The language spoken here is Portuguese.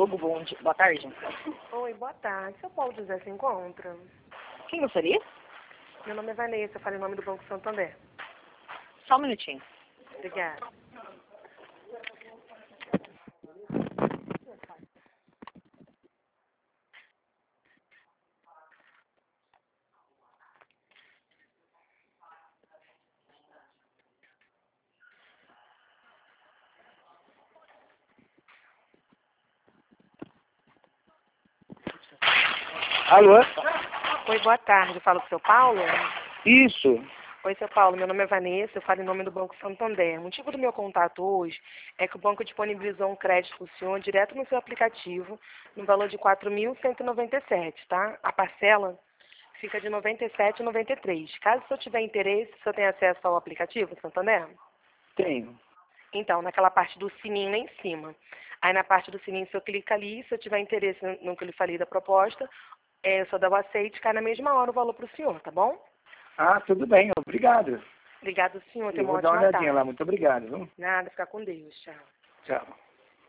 Diogo, boa tarde. Oi, boa tarde. Seu Paulo José se encontra? Quem gostaria? Meu nome é Vanessa, eu falo em nome do Banco Santander. Só um minutinho. Obrigada. Alô? Oi, boa tarde. Eu falo com o seu Paulo? Isso. Oi, seu Paulo. Meu nome é Vanessa, eu falo em nome do Banco Santander. O motivo do meu contato hoje é que o banco disponibilizou um crédito para o senhor direto no seu aplicativo, no valor de R$ 4.197, tá? A parcela fica de R$ 97,93. Caso o senhor tiver interesse, o senhor tem acesso ao aplicativo Santander? Tenho. Então, naquela parte do sininho lá em cima. Aí na parte do sininho, o senhor clica ali, se eu tiver interesse no que eu lhe falei da proposta, eu só dou o aceite, cai na mesma hora o valor para o senhor, tá bom? Ah, tudo bem, obrigado. Obrigado, senhor. Tenha Eu uma vou dar uma ótima olhadinha tarde. lá, muito obrigado, viu? Nada, fica com Deus. Tchau. Tchau.